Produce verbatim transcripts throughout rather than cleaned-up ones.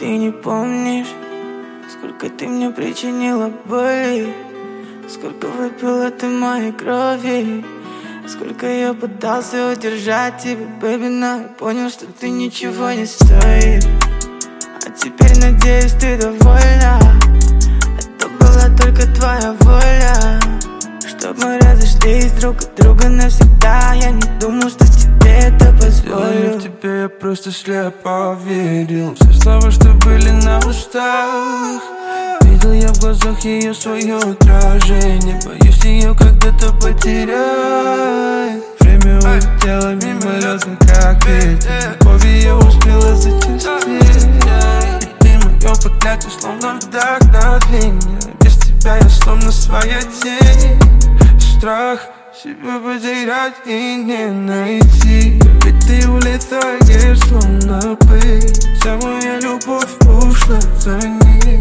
Ты не помнишь, сколько ты мне причинила боли, сколько выпила ты моей крови, сколько я пытался удержать тебя, бэби, но я понял, что ты ничего не стоишь. А теперь, надеюсь, ты довольна. Это была только твоя воля, чтоб мы разошлись друг от друга навсегда. Я не думал, что тебе это позволю. В тебе я просто слепо верил. Все слова, что были на устах, видел я в глазах ее свое отражение. Боюсь ее когда-то потерять. Время улетело мимолетно, как ветер. Любовь ее успела зачастить. И ты мое проклятие, словно вдохновение. Без тебя я словно своя тень. Страх себя потерять и не найти. Ведь ты улетаешь, словно пыль. Вся моя любовь ушла за ней.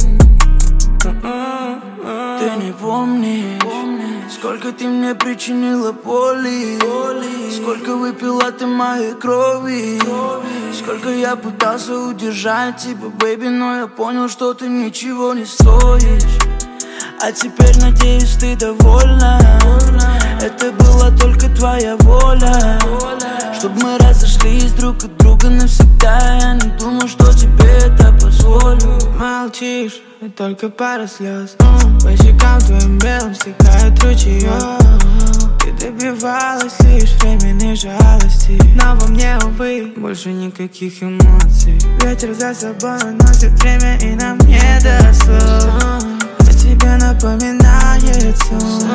Ты не помнишь, сколько ты мне причинила боли, сколько выпила ты моей крови, сколько я пытался удержать тебя, бэби, но я понял, что ты ничего не стоишь. А теперь, надеюсь, ты довольна. Это была только твоя воля, чтоб мы разошлись друг от друга навсегда. Я не думал, что тебе это позволю. Молчишь, и только пара слез по щекам твоим белым стекает ручеёк. Ты добивалась лишь временной жалости, но во мне, увы, больше никаких эмоций. Ветер за собой уносит время, и нам не до слов. Тебе напоминает сон,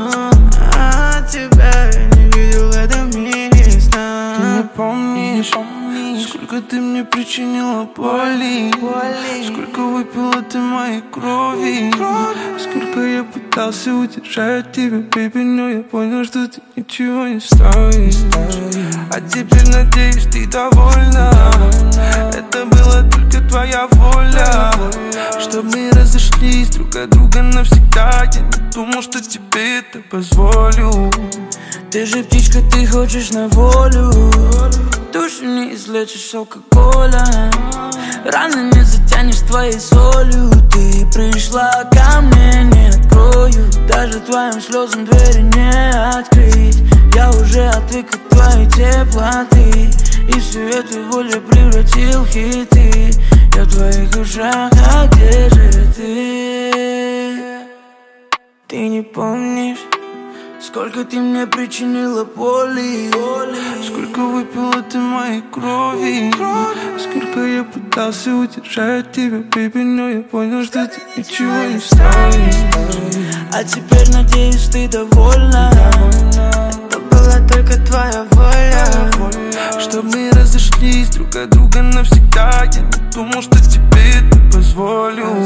а тебя я не видел в этом мире сна. Ты не помнишь, сколько ты мне причинила боли, сколько выпила ты моей крови, сколько я пытался удержать тебя, бэби, но я понял, что ты ничего не стоишь. А теперь, надеюсь, ты довольна. Это была только твоя воля, чтоб мы разошлись друг от друга навсегда. Я не думал, что тебе это позволю. Ты же птичка, ты хочешь на волю. Душу не излечишь алкоголем, раны не затянешь твоей солью. Ты пришла ко мне, не открою, даже твоим слезам двери не открыть. Я уже отвык от твоей теплоты, и всю эту волю превратил в хиты. Я в твоих ушах, а где же ты? Ты не помнишь, сколько ты мне причинила боли, сколько выпила ты моей крови, сколько я пытался удержать тебя, бэби, но я понял, что ты ничего не стоишь. А теперь, надеюсь, ты довольна. Это была только твоя воля, чтоб мы разошлись друг от друга навсегда. Я не думал, что тебе это позволю.